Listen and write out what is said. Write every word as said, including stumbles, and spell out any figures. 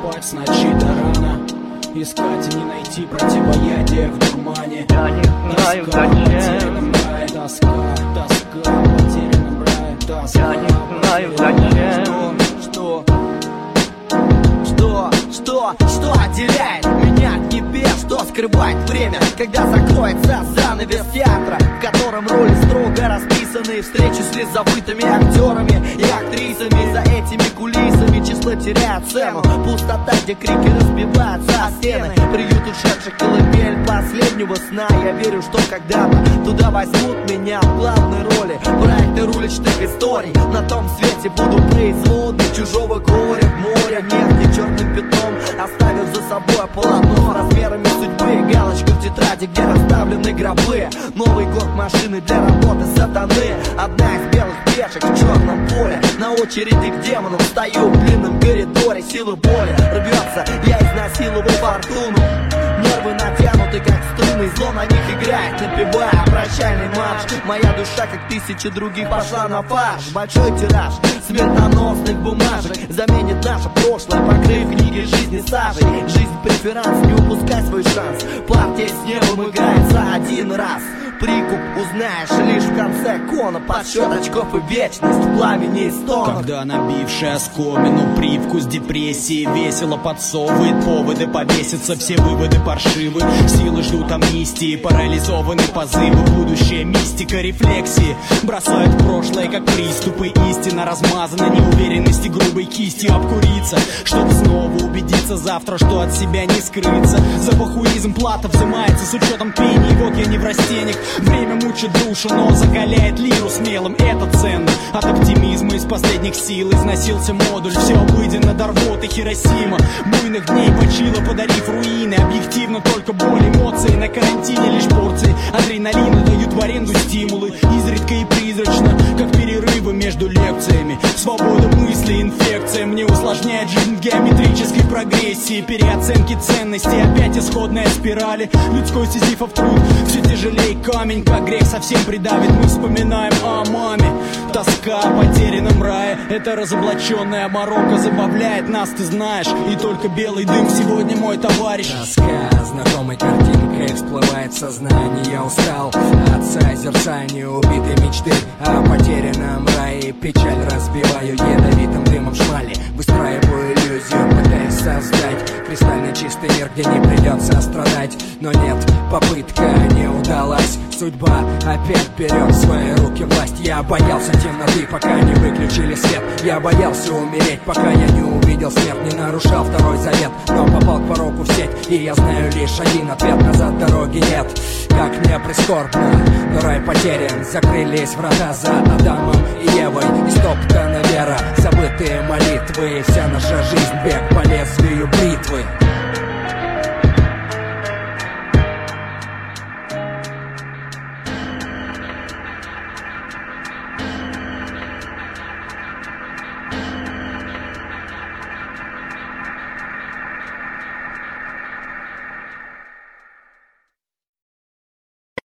спать с ночи до рана, искать и не найти противоядие в дурмане. Я не знаю Тоска в потерянном зачем, рае, тоска, тоска в потерянном рае, тоска. я не знаю зачем. Что, что, что, что отделяет меня от небес? Что скрывает время, когда закроется занавес театра, в котором роли строго расписаны, встречи с забытыми актерами и актрисами. За этими кулисами число теряет цену, пустота, где крики разбиваются о стены. Приют ушедших, колыбель последнего сна. Я верю, что когда-то туда возьмут меня в главной роли. Проекты уличных историй, на том свете буду производной чужого горя. В море нефти черным пятном оставив за собой полотно размерами судьбы. Галочку в тетради, где расставлены гробы. Новый год машины для работы сатаны. Одна из белых пешек в черном поле. На очереди к демонам стою в длинном коридоре. Силы боли рвется, я изнасиловал фортуну. Нервы натянуты, как струны, зло на них играет, напевая прощальный марш. Моя душа, как тысячи других, пошла на фарш. Большой тираж смертоносных бумажек заменит наше прошлое, покрыв книги жизни сажей. Жизнь преферанс, не упускай свой шанс. Партия с небом играет за один раз. Прикуп узнаешь лишь в конце кона. Подсчет очков и вечность в пламени и стонах. Когда набившая оскомину привкус депрессии весело подсовывает поводы повеситься, все выводы паршивы. Силы ждут амнистии, парализованы позывы. Будущее мистика рефлексии бросают в прошлое, как приступы. Истина размазана неуверенности грубой кистью. Обкуриться, чтобы снова убедиться завтра, что от себя не скрыться. За бахуизм плата взимается с учетом пений. Вот я не в растениях. Время мучит душу, но закаляет лиру смелым. Это ценно. От оптимизма из последних сил износился модуль. Все обыденно до рвоты Хиросима. Буйных дней почила, подарив руины. Объективно только боль, эмоции. На карантине лишь порции адреналина дают в аренду стимулы. Изредка и призрачно, как перерывы между лекциями. Свобода мысли, инфекция мне усложняет жизнь в геометрической прогрессии. Переоценки ценностей, опять исходная спирали. Людской сизифов труд все тяжелее камень, как грех совсем придавит. Мы вспоминаем о маме. Тоска о потерянном рае. Это разоблаченная Марокко забавляет нас, ты знаешь. И только белый дым сегодня мой товарищ. Тоска знакомой картинкой всплывает в сознании. Я устал от созерцания убитой мечты о потерянном рае. Печаль разбиваю ядовитым дымом шмали. Выстраиваю иллюзию, пытаясь создать кристально чистый мир, где не придется страдать. Но нет, попытка не удалась. Судьба опять берет в свои руки власть. Я боялся темноты, пока не выключили свет. Я боялся умереть, пока я не увидел смерть. Не нарушал второй завет, но попал к пороку в сеть. И я знаю лишь один ответ: назад дороги нет. Как мне прискорбно, но рай потерян. Закрылись врата за Адамом и Евой. Истоптана вера, забытые молитвы. Вся наша жизнь бег по лезвию бритвы.